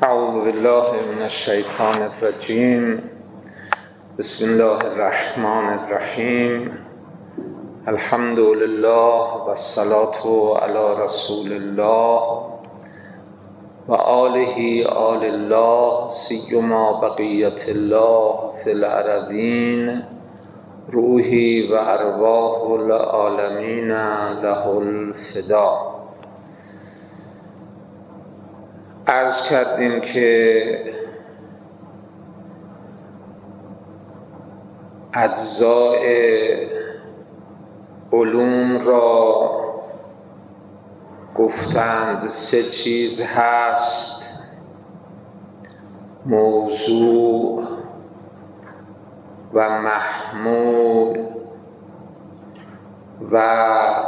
اعوذ بالله من الشیطان الرجیم. بسم الله الرحمن الرحیم. الحمد لله و الصلاة علی رسول الله و آله آل الله سیما بقیت الله فی الارضین روحی و ارواح العالمین له الفدا. عرض کردیم که اجزاء علوم را گفتند سه چیز هست: موضوع و محمول و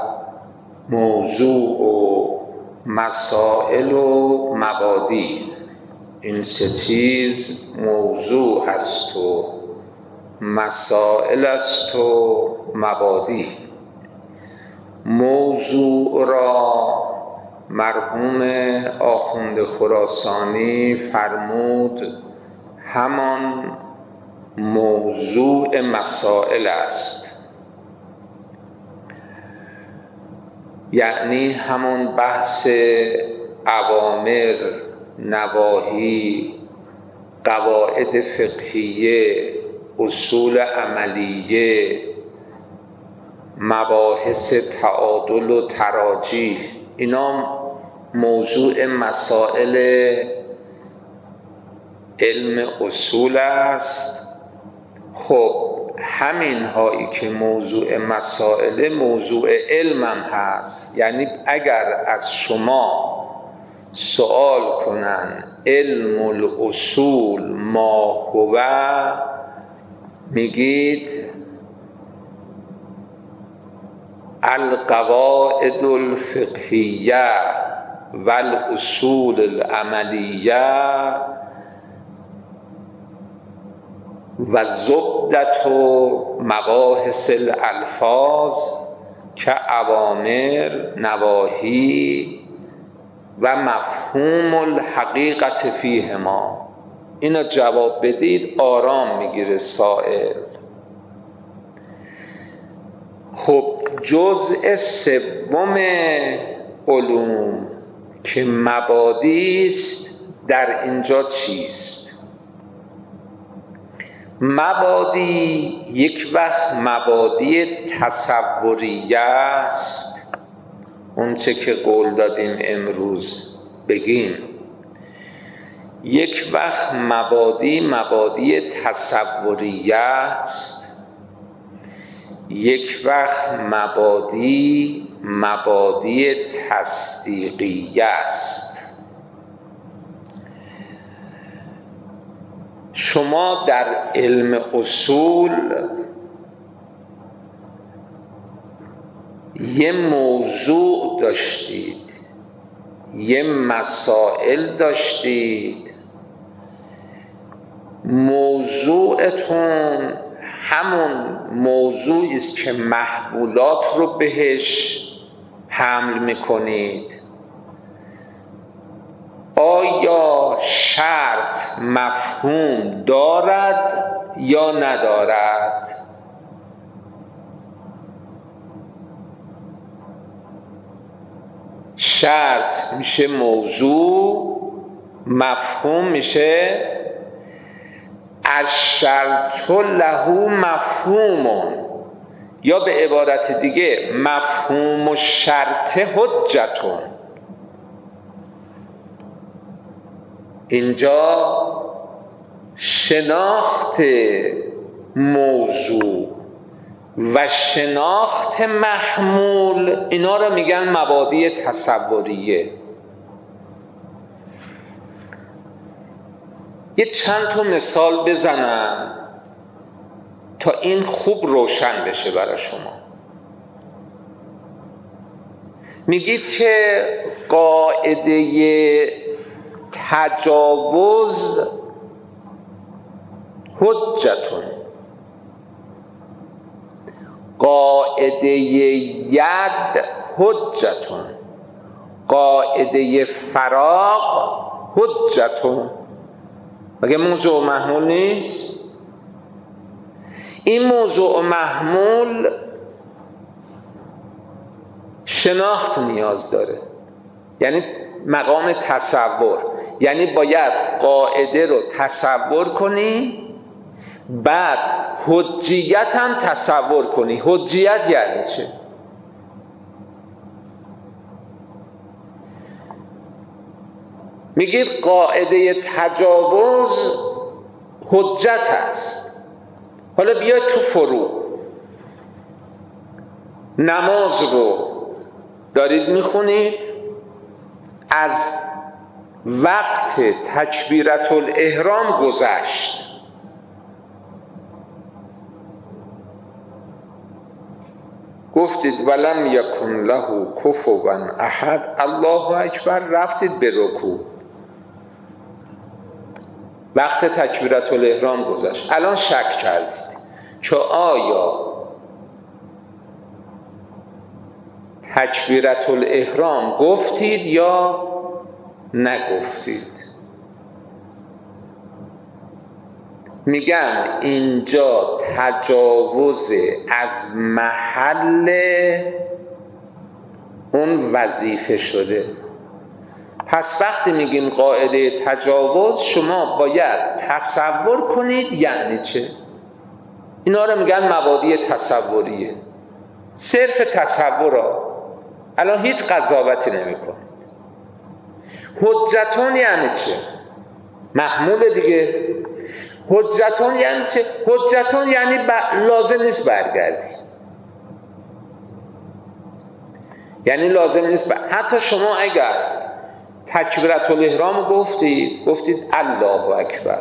موضوع و مسائل و مبادی. این سه چیز موضوع است و مسائل است و مبادی. موضوع را مرحوم آخوند خراسانی فرمود همان موضوع مسائل است، یعنی همون بحث اوامر، نواهی، قواعد فقهیه، اصول عملیه، مباحث تعادل و تراجیح. اینا موضوع مسائل علم اصول است. خب همین هایی که موضوع مسائل موضوع علم هم هست، یعنی اگر از شما سوال کنن علم الاصول ما هو، میگید القواعد الفقهیه و الاصول العملیه و زبدت و مباحث الالفاظ که اوامر، نواهی و مفهوم الحقیقت فیهما. اینا جواب بدید آرام میگیره سائل. خب جزء سوم علوم که مبادی است در اینجا چیست؟ مبادی یک وقت مبادی تصوریه است، اون چه که قول دادیم امروز بگیم. یک وقت مبادی تصوریه است، یک وقت مبادی تصدیقیه است. شما در علم اصول یه موضوع داشتید، یه مسائل داشتید. موضوعتون همون موضوعی است که محمولات رو بهش حمل میکنید. آیا شرط مفهوم دارد یا ندارد؟ شرط میشه موضوع، مفهوم میشه الشرط له مفهوم، یا به عبارت دیگه مفهوم و شرط حجتون. اینجا شناخت موضوع و شناخت محمول، اینا رو میگن مبادی تصوریه. یه چند تا مثال بزنم تا این خوب روشن بشه برای شما. میگید که قاعده تجاوز حجتون، قاعده ید حجتون، قاعده فراق حجتون. مگه موضوع محمول نیست؟ این موضوع محمول شناخت نیاز داره، یعنی مقام تصور، یعنی باید قاعده رو تصور کنی، بعد حجیت هم تصور کنی. حجیت یعنی چه؟ میگید قاعده تجاوز حجت است. حالا بیاید تو فروع، نماز رو دارید میخونید، از وقت تکبیرة الاحرام گذشت، گفتید ولم یکن له کفوا احد، الله اکبر، رفتید به رکوع، وقت تکبیرة الاحرام گذشت. الان شک کردید که آیا تکبیرة الاحرام گفتید یا نگفتید. میگن اینجا تجاوز از محل اون وظیفه شده. پس وقتی میگیم قاعده تجاوز، شما باید تصور کنید یعنی چه. اینا رو میگن مبادی تصوریه، صرف تصورا. الان هیچ قضاوتی نمیکنید. حجتون یعنی چه؟ محمول دیگه. حجتون یعنی چه؟ حجتون یعنی لازم نیست برگردی، یعنی لازم نیست حتی شما اگر تکبیرة الاحرام گفتید الله اکبر،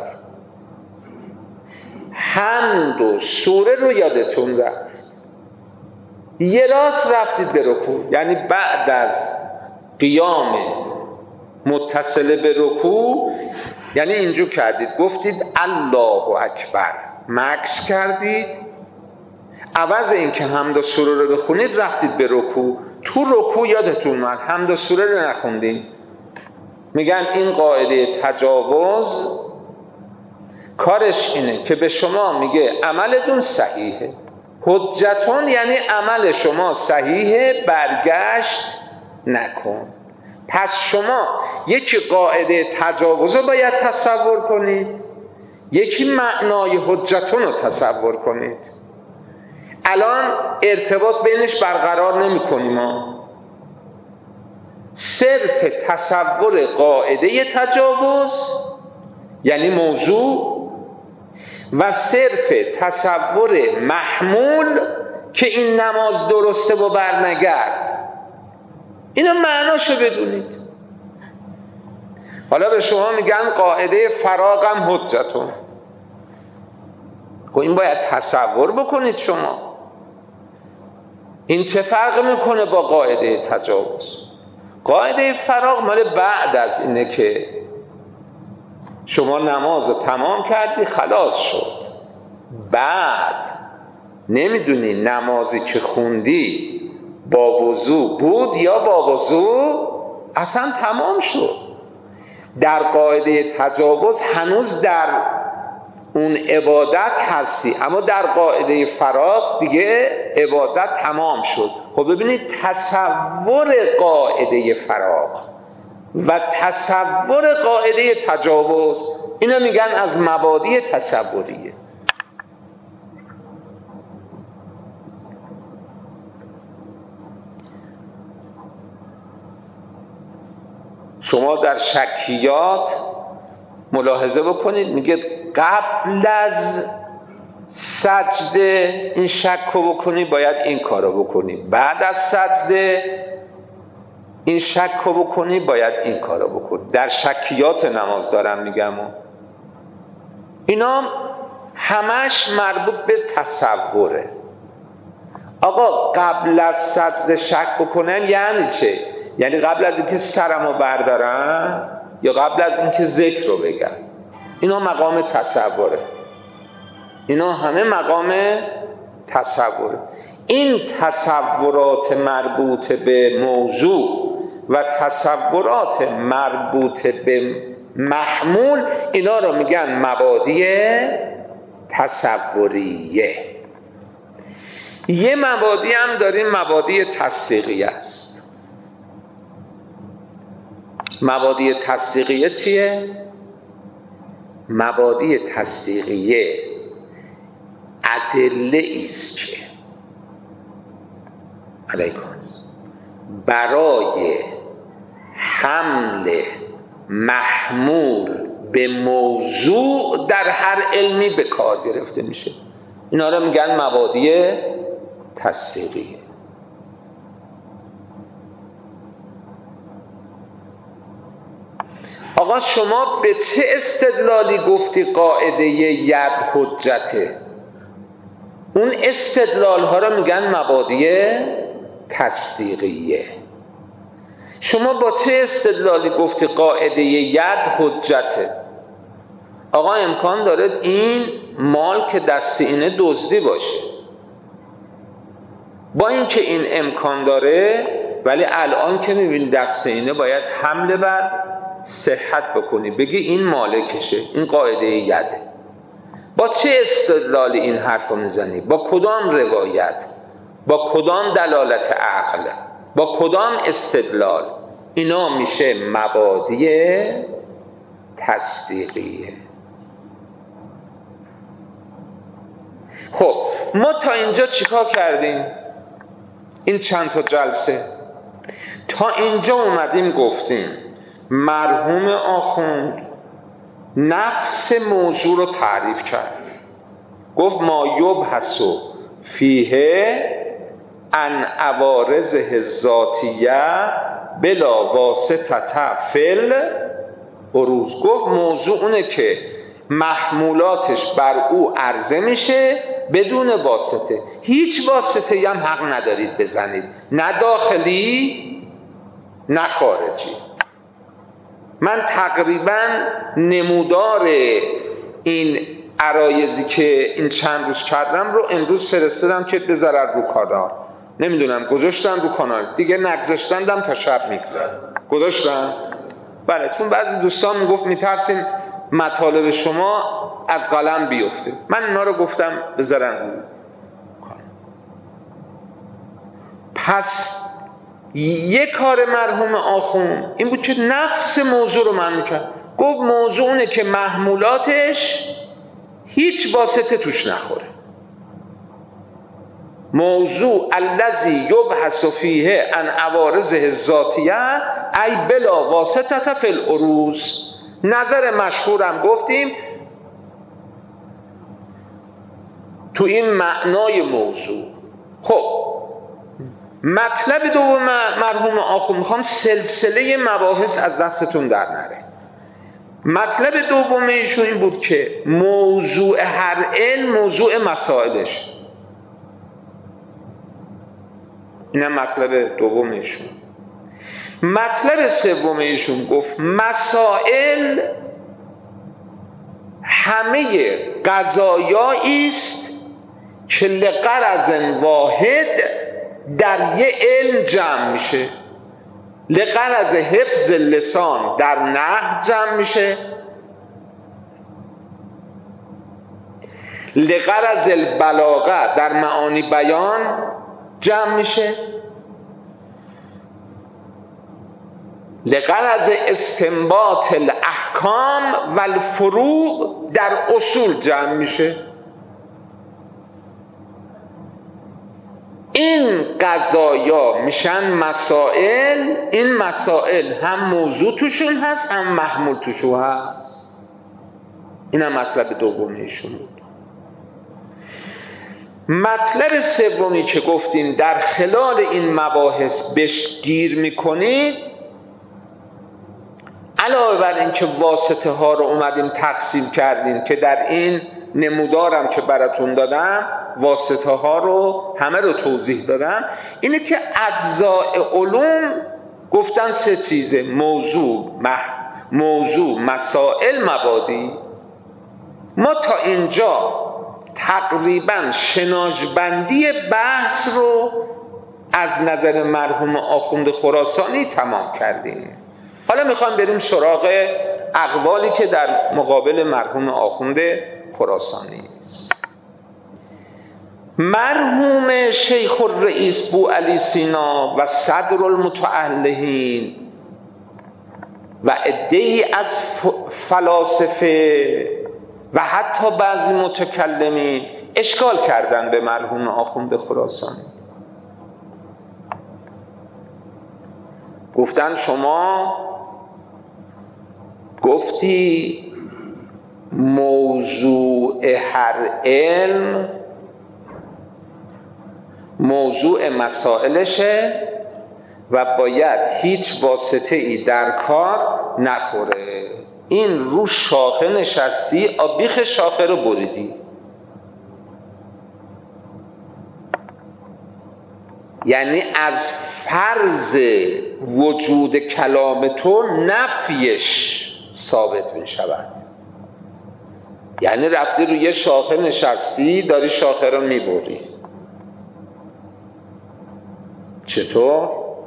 حمد و سوره رو یادتون رفت، یه راست رفتید به رکوع، یعنی بعد از قیام متصل به رکوع، یعنی اینجور کردید، گفتید الله اکبر، مکث کردید، عوض اینکه حمد و سوره رو بخونید رفتید به رکوع، تو رکوع یادتون اومد حمد و سوره رو نخوندید. میگن این قاعده تجاوز کارش اینه که به شما میگه عملتون صحیحه. حجتون یعنی عمل شما صحیحه، برگشت نکن. پس شما یکی قاعده تجاوز رو باید تصور کنید، یکی معنای حجتون رو تصور کنید. الان ارتباط بینش برقرار نمی کنیم ما. صرف تصور قاعده تجاوز یعنی موضوع، و صرف تصور محمول که این نماز درسته و برنگرد، اینا معناشو بدونید. حالا به شما میگن قاعده فراغم حجتون، این باید تصور بکنید شما. این چه فرق میکنه با قاعده تجاوز؟ قاعده فراغ مال بعد از اینه که شما نماز رو تمام کردی، خلاص شد، بعد نمیدونی نمازی که خوندی با وضو بود یا با وضو، اصلا تمام شد. در قاعده تجاوز هنوز در اون عبادت هستی، اما در قاعده فراغ دیگه عبادت تمام شد. خب ببینید، تصور قاعده فراغ و تصور قاعده تجاوز، اینا میگن از مبادی تصوریه. شما در شکیات ملاحظه بکنید، میگه قبل از سجده این شک رو بکنی باید این کار رو بکنی، بعد از سجده این شک رو بکنی باید این کار رو بکنی. در شکیات نماز دارم میگم، اینا همش مربوط به تصوره. آقا قبل از سجده شک بکنن یعنی چه؟ یعنی قبل از اینکه سرمو بردارم یا قبل از اینکه ذکر رو بگم. اینا مقام تصوره، اینا همه مقام تصوره. این تصورات مربوط به موضوع و تصورات مربوط به محمول، اینا رو میگن مبادی تصوریه. یه مبادی هم داریم مبادی تصدیقیه است. مبادی تصدیقیه چیه؟ مبادی تصدیقیه ادله ایست که علیکم برای حمل محمول به موضوع در هر علمی به کار گرفته میشه. اینا رو میگن مبادی تصدیقیه. آقا شما به چه استدلالی گفتی قاعده ید حجته؟ اون استدلال ها رو میگن مبادی تصدیقیه. شما با چه استدلالی گفتی قاعده ید حجته؟ آقا امکان داره این مال که دست اینه دزدی باشه. با اینکه این امکان داره، ولی الان که میبینی دست اینه باید حمله بر صحت بکنی، بگی این مالکشه، این قاعده یده. با چه استدلالی این حرف رو میزنی؟ با کدام روایت؟ با کدام دلالت عقل؟ با کدام استدلال؟ اینا میشه مبادی تصدیقیه. خب ما تا اینجا چیکار کردیم؟ این چند تا جلسه تا اینجا اومدیم گفتیم مرحوم آخوند نفس موضوع رو تعریف کرد. گفت ما یبحث فیه عن عوارضه ذاتیه بلا واسطه فل عروض. گفت موضوع اونه که محمولاتش بر او عرضه میشه بدون واسطه. هیچ واسطه هم حق ندارید بزنید، نه داخلی نه خارجی. من تقریبا نمودار این عرایضی که این چند روز کردم رو امروز فرستادم که بذارن رو کانال. نمیدونم گذاشتن رو کانال دیگه، نگذاشتندم تا شب میگذر گذاشتن. بله، چون بعضی دوستان میگفت میترسیم مطالب شما از قلم بیفته. من اینا رو گفتم بذارن رو کانال. پس یک کار مرحوم آخوند این بود که نفس موضوع رو معنی کرد. گفت موضوع اونه که محمولاتش هیچ واسطه توش نخوره. موضوع الذی یبحث فیه عن عوارضه الذاتیه ای بلا واسطه فی العروض. نظر مشهورم گفتیم تو این معنای موضوع. خب مطلب دوم مرحوم آخوند، میخوام سلسله مباحث از دستتون در نره. مطلب دوم ایشون این بود که موضوع هر علم موضوع مسائلش. اینم مطلب دوم ایشون. مطلب سوم ایشون گفت مسائل همه قضایایی است که لغرض واحد در یه علم جمع میشه. لغرض حفظ لسان در نحو جمع میشه، لغرض البلاغه در معانی بیان جمع میشه، لغرض استنباط الاحکام و الفروع در اصول جمع میشه. این قضایا میشن مسائل. این مسائل هم موضوع توشون هست هم محمول توشون هست. این هم مطلب دومیشون بود. مطلب سومی که گفتیم در خلال این مباحث بهش گیر میکنید، علاوه بر این که واسطه ها رو اومدیم تقسیم کردیم که در این نمودارم که براتون دادم واسطه ها رو همه رو توضیح دادم، اینه که اجزاء علوم گفتن سه چیزه: موضوع، مسائل، مبادی. ما تا اینجا تقریبا شناژبندی بحث رو از نظر مرحوم آخوند خراسانی تمام کردیم. حالا میخوام بریم سراغ اقوالی که در مقابل مرحوم آخوند خراسانی. مرحوم شیخ الرئیس بوعلی سینا و صدر المتألهین و عده‌ای از فلاسفه و حتی بعضی متکلمین اشکال کردن به مرحوم آخوند خراسانی. گفتن شما گفتی موضوع هر علم موضوع مسائلشه و باید هیچ واسطه ای در کار نخوره. این رو شاخه نشستی، بیخ شاخه رو بریدی. یعنی از فرض وجود کلام تو نفیش ثابت می شود. یعنی رفتی روی شاخه نشستی، داری شاخه رو می بری. چطور؟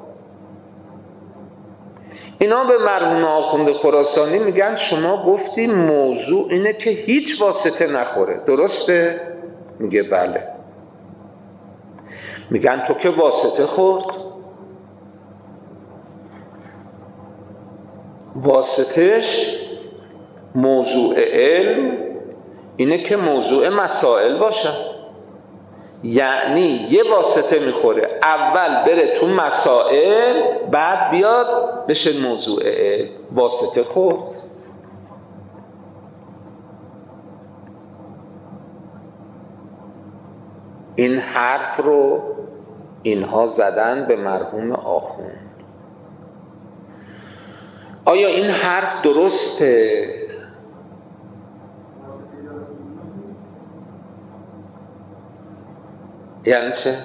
اینا به مرحوم آخوند خراسانی میگن شما گفتی موضوع اینه که هیچ واسطه نخوره، درسته؟ میگه بله. میگن تو که واسطه خورد. واسطش موضوع علم اینه که موضوع مسائل باشه. یعنی یه واسطه میخوره، اول بره تو مسائل، بعد بیاد بشه موضوع علم. واسطه خورد. این حرف رو اینها زدن به مرحوم آخوند. آیا این حرف درسته؟ یعنی چه؟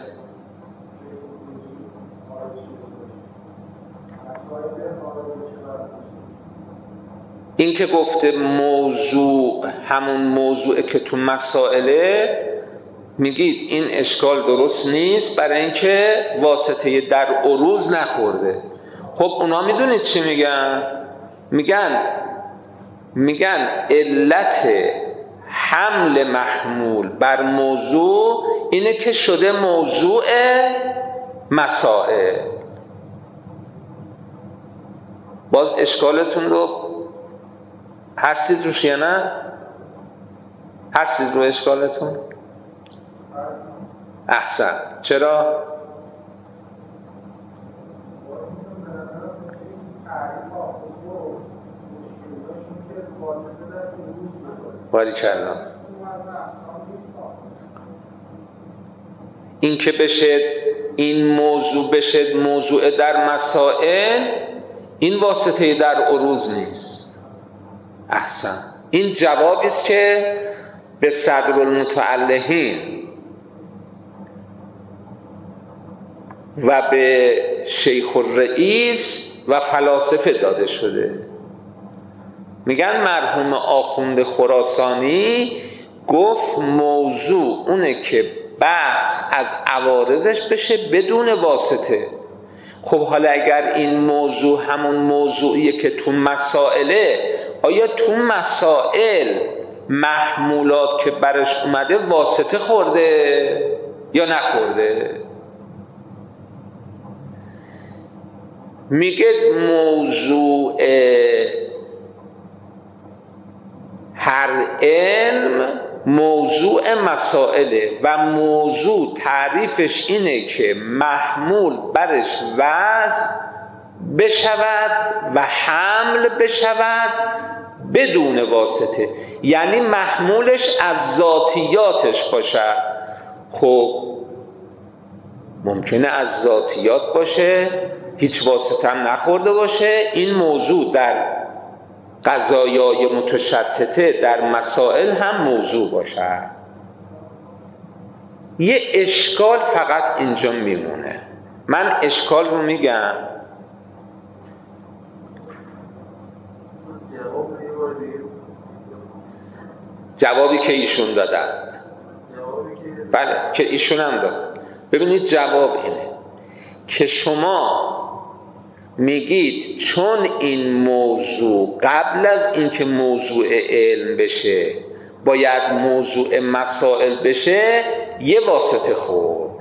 این که گفته موضوع همون موضوعه که تو مسائله، میگید این اشکال درست نیست برای اینکه واسطه در عروض نخورده. خب اونا میدونید چی میگن؟ میگن علت حمل محمول بر موضوع اینه که شده موضوع مسائل. باز اشکالتون رو هستید روش یا نه؟ هستید رو اشکالتون؟ احسن. چرا؟ باریکلا. این که بشه این موضوع بشه موضوع در مسائل، این واسطه در عروض نیست. احسن. این جوابی است که به صدر المتألهین و به شیخ الرئیس و فلاسفه داده شده. میگن مرحوم آخوند خراسانی گفت موضوع اونه که بحث از عوارضش بشه بدون واسطه. خب حالا اگر این موضوع همون موضوعیه که تو مسائله، آیا تو مسائل محمولات که برش اومده واسطه خورده یا نخورده؟ میگه موضوع هر علم موضوع مسائله و موضوع تعریفش اینه که محمول برش وضع بشود و حمل بشود بدون واسطه. یعنی محمولش از ذاتیاتش باشه. خب ممکنه از ذاتیات باشه، هیچ واسطه هم نخورده باشه، این موضوع در قضایای متشتته در مسائل هم موضوع باشه. یه اشکال فقط اینجا میمونه. من اشکال رو میگم. جوابی که ایشون دادن، بله که ایشون هم داد. ببینید جواب اینه که شما میگید چون این موضوع قبل از اینکه موضوع علم بشه باید موضوع مسائل بشه، یه واسطه خورد.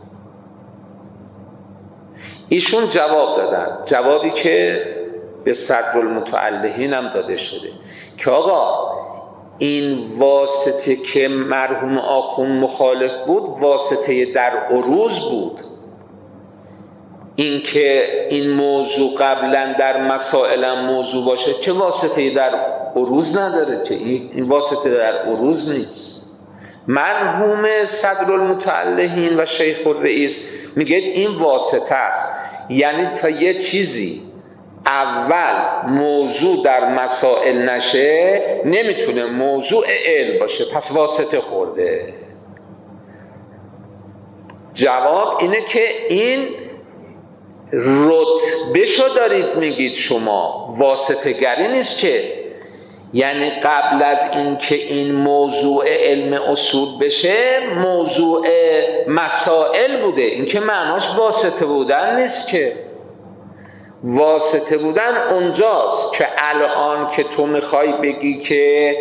ایشون جواب دادن، جوابی که به صدرالمتعلهین هم داده شده که آقا این واسطه که مرحوم آخوند مخالف بود واسطه در عروض بود. این که این موضوع قبلا در مسائل موضوع باشه که واسطه در عروض نداره، که این واسطه در عروض نیست. مرحوم صدرالمتعلهین و شیخ الرئیس میگه این واسطه است، یعنی تا یه چیزی اول موضوع در مسائل نشه نمیتونه موضوع علم باشه، پس واسطه خورده. جواب اینه که این رتبهشو دارید میگید شما، واسطه گری نیست که، یعنی قبل از اینکه این موضوع علم اصول بشه موضوع مسائل بوده. این که معناش واسطه بودن نیست، که واسطه بودن اونجاست که الان که تو میخوای بگی که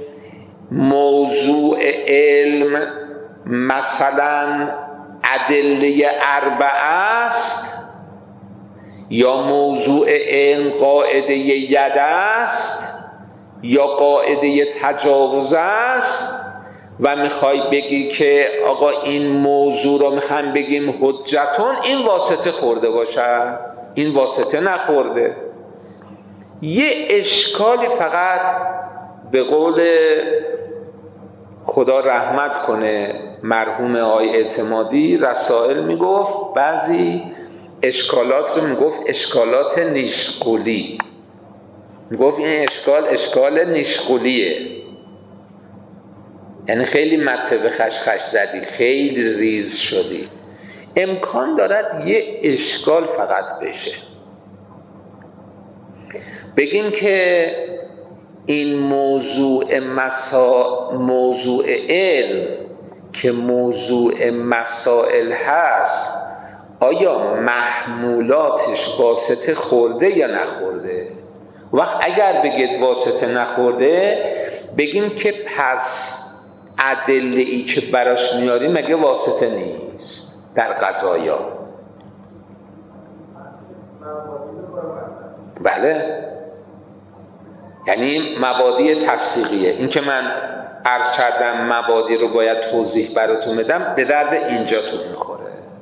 موضوع علم مثلا ادله اربعه است یا موضوع علم قاعده ید است یا قاعده تجاوز است و میخوای بگی که آقا این موضوع رو میخوام بگیم حجتون، این واسطه خورده باشه. این واسطه نخورده. یه اشکالی فقط به قول خدا رحمت کنه مرحوم آقای اعتمادی رسائل میگفت، بعضی اشکالات رو میگفت اشکالات نیشغولی، میگفت این اشکال نیشغولیه، یعنی خیلی مطب خشخش زدی، خیلی ریز شدی. امکان دارد یه اشکال فقط بشه، بگیم که این موضوع علم که موضوع مسائل هست آیا محمولاتش واسطه خورده یا نخورده؟ وقت اگر بگید واسطه نخورده بگیم که پس ادله‌ای که براش میاری مگه واسطه نیست در قضایا؟ بله، یعنی مبادی تصدیقیه. این که من عرض کردم مبادی رو باید توضیح براتون بدم، به درد اینجاتون میخوره.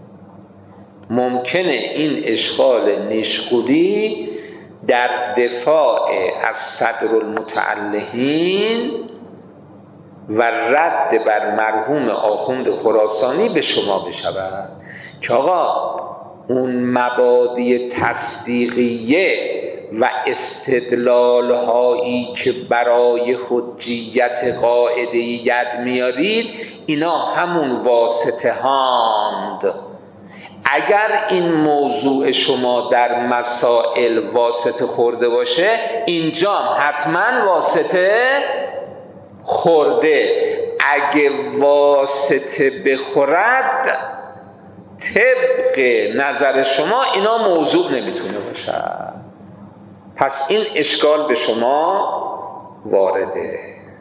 ممکنه این اشکال نیشغولی در دفاع از صدرالمتعلهین و رد بر مرحوم آخوند خراسانی به شما بشود که آقا اون مبادی تصدیقیه و استدلال هایی که برای حجیت قاعده ید میارید اینا همون واسطه هاند. اگر این موضوع شما در مسائل واسطه خورده باشه اینجا حتما واسطه خورده. اگه واسطه بخورد طبق نظر شما اینا موضوع نمیتونه باشه، پس این اشکال به شما وارده.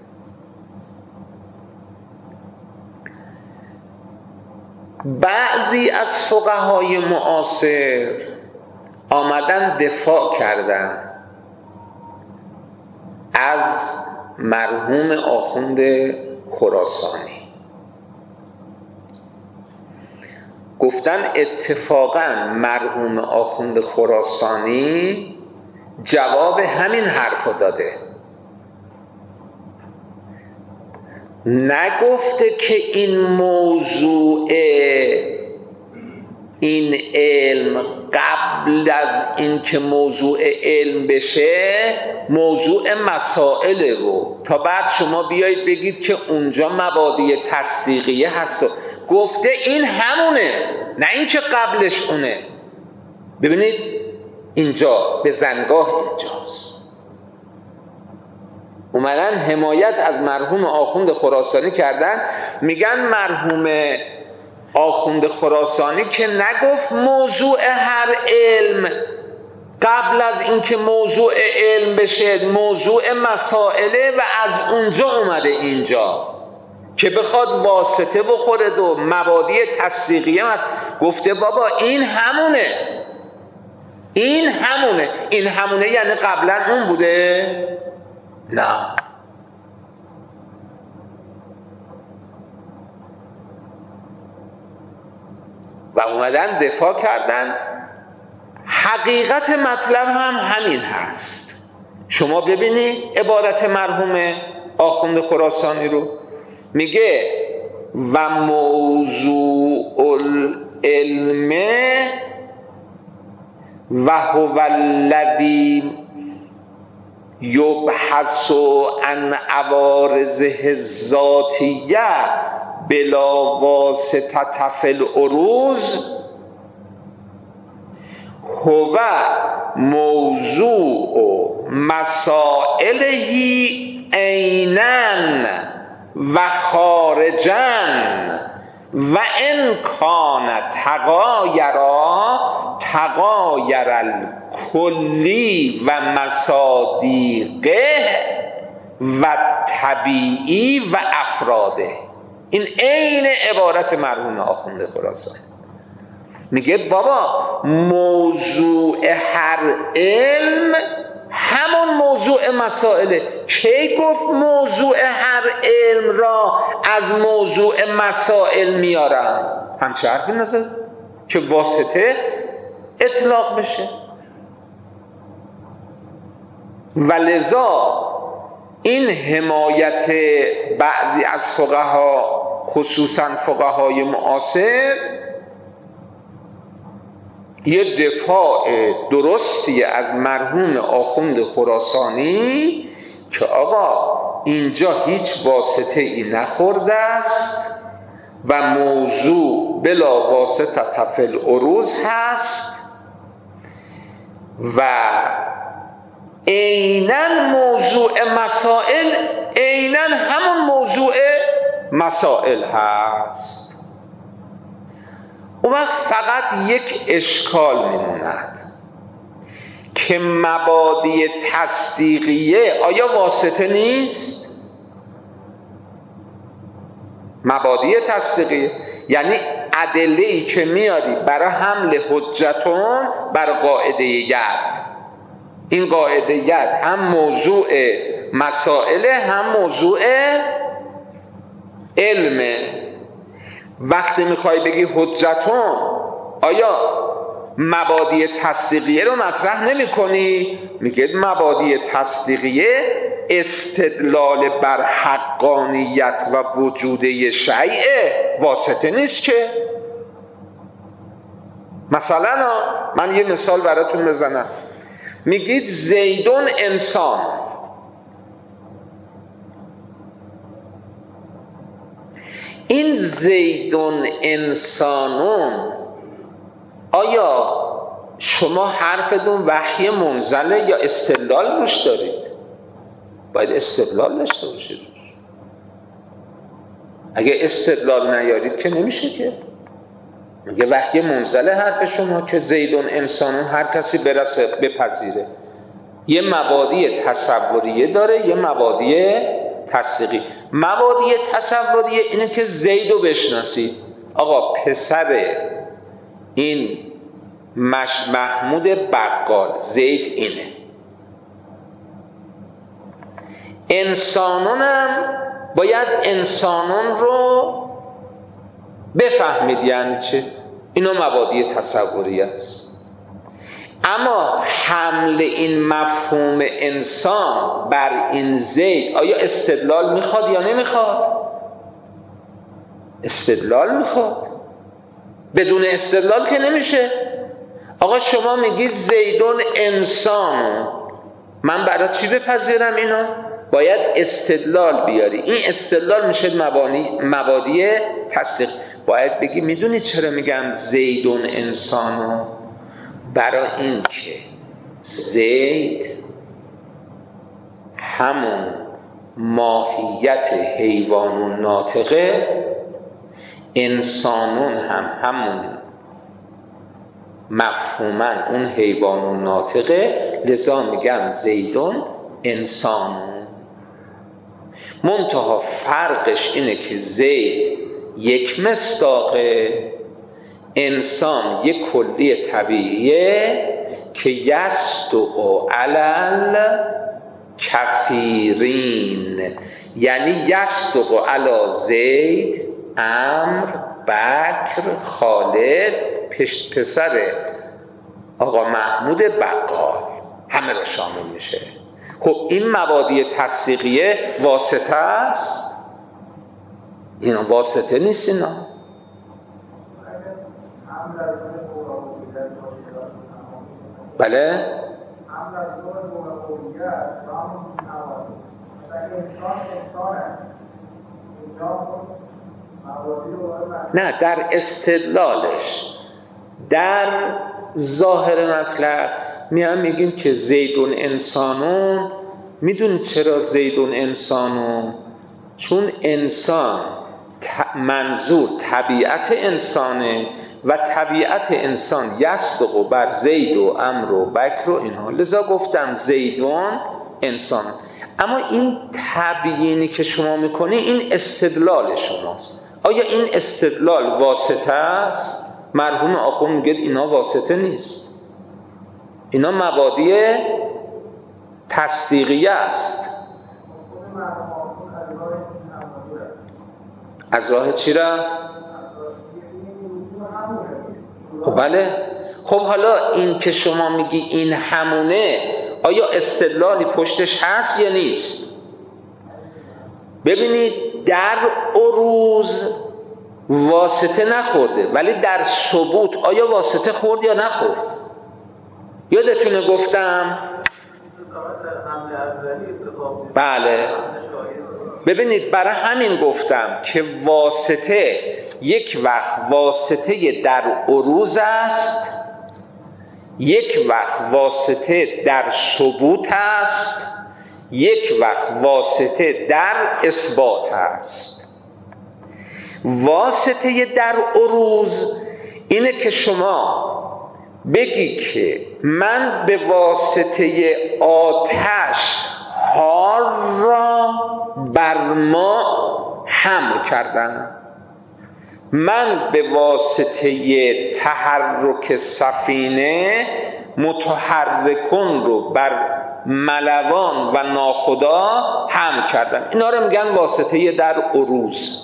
بعضی از فقهای معاصر آمدن دفاع کردن از مرحوم آخوند خراسانی، گفتن اتفاقا مرحوم آخوند خراسانی جواب همین حرف داده، نگفته که این موضوع این علم قبل از این که موضوع علم بشه موضوع مسائله رو تا بعد شما بیایید بگید که اونجا مبادی تصدیقیه هست. گفته این همونه، نه این که قبلش اونه. ببینید اینجا به زنگاه اینجاست. اومدن حمایت از مرحوم آخوند خراسانی کردن، میگن مرحوم آخوند خراسانی که نگفت موضوع هر علم قبل از اینکه موضوع علم بشه موضوع مسائله و از اونجا اومده اینجا که بخواد واسطه بخوره و مبادی تصدیقیه گفته بابا این همونه یعنی قبلا اون بوده؟ نه. و اومدن دفاع کردن. حقیقت مطلب هم همین هست. شما ببینید عبارت مرحوم آخوند خراسانی رو، میگه و موضوع العلم و هو الذی یبحث عن عوارضه الذاتیه بلا واسطه فی العروض هو موضوع مسائله عیناً و خارجاً و ان کان تغایر الکلی و مصادیقه و طبیعی و افراده. این عین عبارت مرحوم آخوند خراسانی. میگه بابا موضوع هر علم همون موضوع مسائله. کی گفت موضوع هر علم را از موضوع مسائل میارم؟ همچه حرفی نزد که واسطه اطلاق بشه. و لذا این حمایت بعضی از فقها خصوصا فقهای معاصر یه دفاع درستی از مرحوم آخوند خراسانی که آقا اینجا هیچ واسطه ای نخورده است و موضوع بلا واسطه فی العروض هست و عیناً موضوع مسائل عیناً همون موضوع مسائل هست. اون وقت فقط یک اشکال میموند که مبادی تصدیقیه آیا واسطه نیست؟ مبادی تصدیقیه یعنی ادله‌ای که میاری برای حمل حجتون بر قاعده ید. این قاعده ید هم موضوع مسائله هم موضوع علمه. وقتی میخوای بگی حجتون آیا مبادی تصدیقیه رو مطرح نمی کنی؟ میگه مبادی تصدیقیه استدلال بر حقانیت و وجود شیعه واسطه نیست که. مثلا من یه مثال براتون بزنم. میگید زیدون انسان. این زیدون انسانون آیا شما حرفتون وحی منزله یا استدلال روش دارید؟ باید استدلال داشته باشید. اگه استدلال نیارید که نمیشه که. میگه وحی منزله حرف شما که زیدون انسانون هر کسی برسه بپذیره. یه مبادی تصوریه داره یه مبادی تصدیقی. مبادی تصوریه اینه که زیدو بشناسید. آقا پسر این محمود بقال زید اینه. انسانون هم باید انسانون رو بفهمید یعنی چه. اینا مبادی تصوریه است. اما حمل این مفهوم انسان بر این زید آیا استدلال میخواد یا نمیخواد؟ استدلال میخواد. بدون استدلال که نمیشه. آقا شما میگید زیدون انسان، من برای چی بپذیرم اینو؟ باید استدلال بیاری. این استدلال میشه مبادی تصدیق. باید بگی میدونی چرا میگم زیدون انسانو؟ برای این که زید همون ماهیت حیوان و ناطقه، انسانون هم همون مفهوما اون حیوان و ناطقه، لذا میگم زیدون انسانون. منتها فرقش اینه که زید یک مصداقه، انسان یک کلی طبیعیه که یصدق علی الکثیرین، یعنی یصدق علی زید، عمرو، بکر، خالد، پسر آقا محمود بقال، همه را شامل میشه. خب این مبادی تصدیقیه واسطه است؟ اینا واسطه نیست. اینا بله نه، در استدلالش در ظاهر مطلب میگیم که زیدون انسانون. میدونید چرا زیدون انسانون؟ چون انسان منظور طبیعت انسانه و طبیعت انسان یصدق بر زید و عمرو و بکر و اینها، لذا گفتم زیدون انسان. اما این تبیینی که شما میکنی این استدلال شماست. آیا این استدلال واسطه است؟ مرحوم آخوند میگه اینا واسطه نیست، اینا مبادی تصدیقیه است. از راه چی را؟ خب بله. خب حالا این که شما میگی این همونه، آیا استدلالی پشتش هست یا نیست؟ ببینید در عروض واسطه نخورده، ولی در ثبوت آیا واسطه خورد یا نخورد؟ یادتونه گفتم؟ بله. ببینید برای همین گفتم که واسطه یک وقت واسطه در عروض است، یک وقت واسطه در ثبوت است، یک وقت واسطه در اثبات است. واسطه در عروض اینه که شما بگی که من به واسطه آتش حار را بر ما حمل کردم، من به واسطه تحرک سفینه متحرکون رو بر ملوان و ناخدا حمل کردم. اینا رو میگن واسطه در عروض.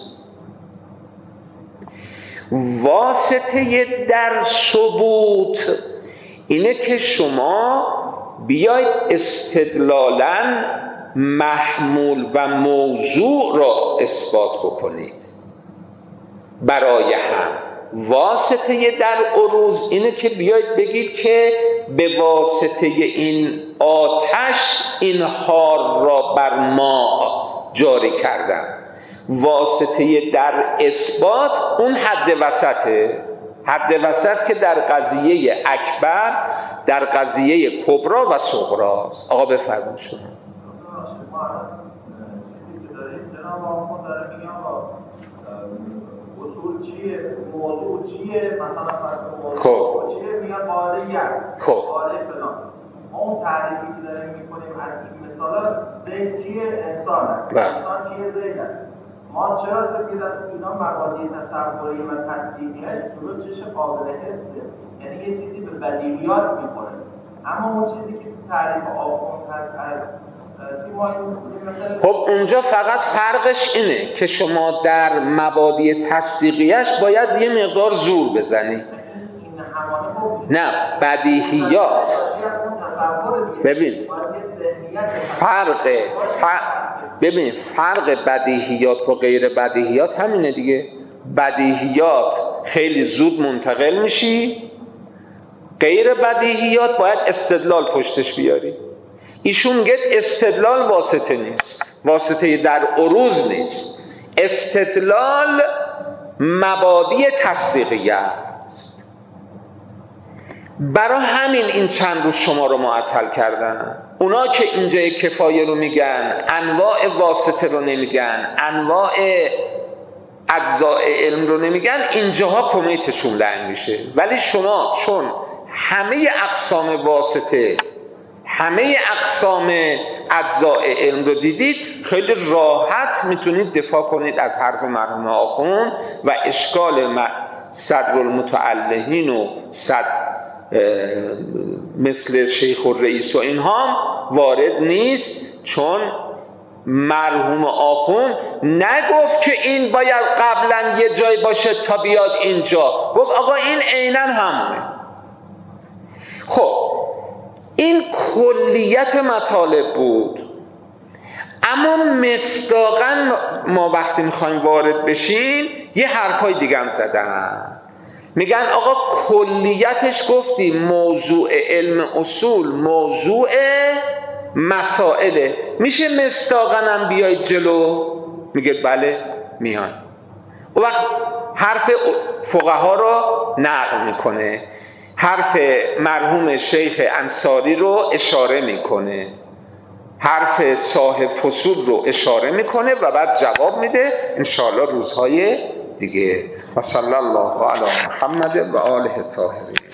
واسطه در ثبوت اینه که شما بیاید استدلالاً محمول و موضوع را اثبات بکنید. برای هم واسطه در عروض اینه که بیاید بگید که به واسطه این آتش این حار را بر ما جاری کردم. واسطه در اثبات اون حد وسطه، حد وسط که در قضیه اکبر، در قضیه کبرا و صغرا. آقا بفرمایید شما. موضوع چیه؟ مثلا موضوع چیه؟ میگن قاعده یک، قاعده فلان. ما اون تعریفی که داریم میکنیم از این مثالا، زید چیه؟ انسانه. انسان چیه؟ زید است. ما چرا که از اینا مبادی تصوری و تصدیقیه جلو چش قابل حسه، یعنی یه چیزی به بدیهیات میکنه. اما اون چیزی که تعریف آخوند هست از خب اونجا فقط فرقش اینه که شما در مبادی تصدیقیش باید یه مقدار زور بزنید. نه بدیهیات. ببین فرق بدیهیات با غیر بدیهیات همینه دیگه. بدیهیات خیلی زود منتقل میشی، غیر بدیهیات باید استدلال پشتش بیاری. ایشون میگه استدلال واسطه نیست، واسطه در عروض نیست، استدلال مبادی تصدیقیه است. برای همین این چند روز شما رو معطل کردن. اونا که اینجا کفایه رو میگن، انواع واسطه رو نمیگن، انواع اجزاء علم رو نمیگن، اینجاها کمیتشون لنگ میشه. ولی شما چون همه اقسام واسطه، همه اقسام اجزاء علم رو دیدید، خیلی راحت میتونید دفاع کنید از حرف مرحوم آخوند و اشکال صدر المتعلهین و مثل شیخ الرئیس و اینها وارد نیست، چون مرحوم آخوند نگفت که این باید قبلا یه جای باشه تا بیاد اینجا، گفت آقا این عیناً همونه. خب این کلیت مطالب بود، اما مصداقاً ما وقتی میخوایم وارد بشیم یه حرفای دیگه هم زدن، میگن آقا کلیتش گفتیم موضوع علم اصول موضوع مسائله، میشه مصداقاً هم بیاید جلو؟ میگه بله میان. و وقت حرف فقها رو نقل میکنه، حرف مرحوم شیخ انصاری رو اشاره میکنه، حرف صاحب فصول رو اشاره میکنه و بعد جواب میده انشاءالله روزهای دیگه. و صلی الله علی محمد و آله الطاهرین.